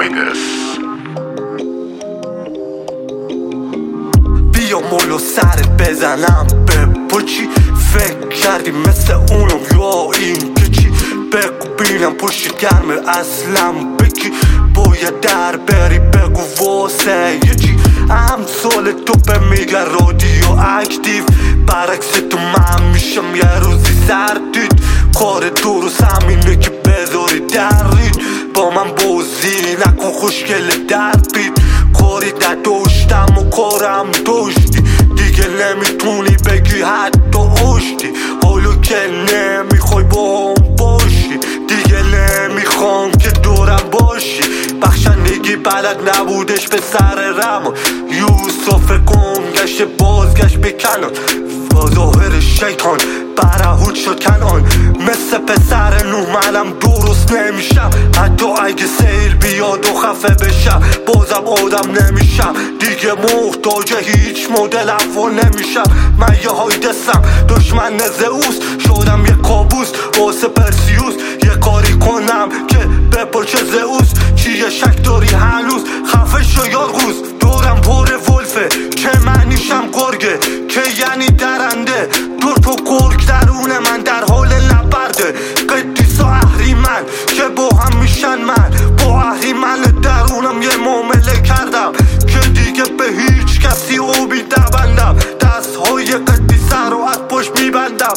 وایدس. بیا مولو سرت بزنم به پوچی، فکر کردی مثل اونم یا این که چی؟ بگو بینم پشت گرمه اصلا بکی، باید در بری بگو واسه یه چی؟ امثال تو به میگن رادیو اکتیو، برعکس تو من میشم یه روزی سردید. کار درست همینه که بذاری درید، با من بازی نکن خوشگل دربید. کاری نداشتم و کارم داشتی، دیگه نمیتونی بگی حتی اشتی. حالا که نمیخوای با هم باشی، دیگه نمیخوام که دورم باشی. بخشندگی بلد نبودش به سر رما، یوسف گم گشت بازگشت به کنان. با ظاهر شیطان برهود شد کنان، مثل پسر نوح منم درست نمیشم. حتی اگه سیل بیاد و خفه بشم بازم آدم نمیشم، دیگه محتاج هیچ مدل افعال نمیشم. من یه هایدسم دشمن زئوس، شدم یه کابوس واسه پرسیوس. یه کاری کنم که بپاچه زئوس، چیه شک داری هنوز؟ خفه شو یارگوز. دورم پر ولفه که معنیشم گرگه، که یعنی درنده. دور تو گرگ درون من در حال نبرده. قدیس و اهریمن که با هم میشن، من با اهریمن درونم یه معامله کردم که دیگه به هیچ کسی اوبی نبندم. دستهای قدیسه رو از پشت میبندم،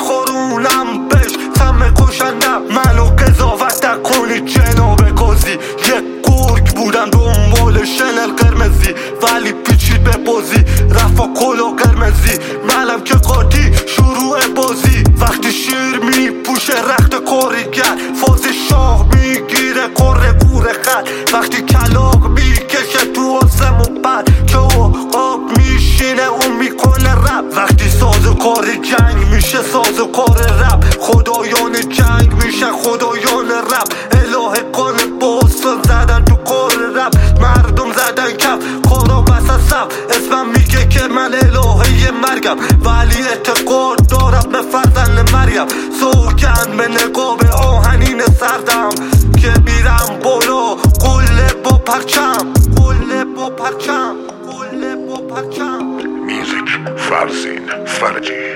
میخورونم بهش سم کشندم. منو قضاوت نکنی جناب قاضی، یک گرگ بودم دنبال شنل قرمزی، ولی پیچید به بازی رفا کلا قرمزی. منم که قاطی شروع بازی، وقتی شیر میپوشه رخت کارگر، فاز شاه میگیره کره گوره خط. وقتی کلاق میکشه تو آسمون بر، که آب میشینه اون میکنه رب. وقتی ساز و کار جنگ میشه ساز و کار رب، خدایان جنگ میشه خدایان رب. اله کان باستان زدن تو کار رب، مردم زدن کف کارا بسسم. اسمم میگه که من الهه مرگم، ولی اعتقاد دارم به فرزند مریم. سوگند به نقاب آهنین سردم که میرم بالا قله با پرچم، قله با پرچم، قله با پرچم. میوزیک فرزین فرجی.